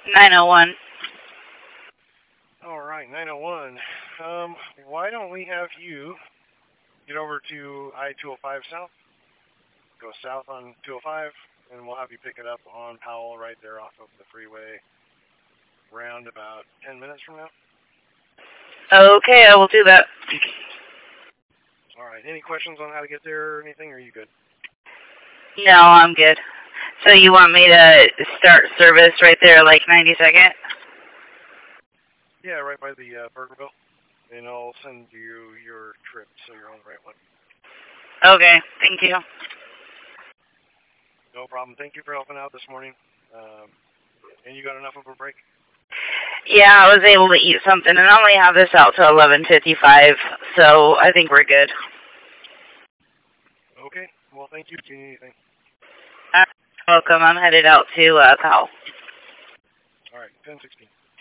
901. All right, 901. Why don't we have you get over to I-205 South, go south on 205, and we'll have you pick it up on Powell right there off of the freeway around about 10 minutes from now. Okay, I will do that. All right, any questions on how to get there or anything, or are you good? No, I'm good. So you want me to start service right there, like 92nd? Yeah, right by the Burgerville. And I'll send you your trip so you're on the right one. Okay, thank you. No problem. Thank you for helping out this morning. And you got enough of a break? Yeah, I was able to eat something, and I only have this out till 11:55, so I think we're good. Okay. Well, thank you. Do you need anything? Welcome. I'm headed out to Powell. All right, 10:16.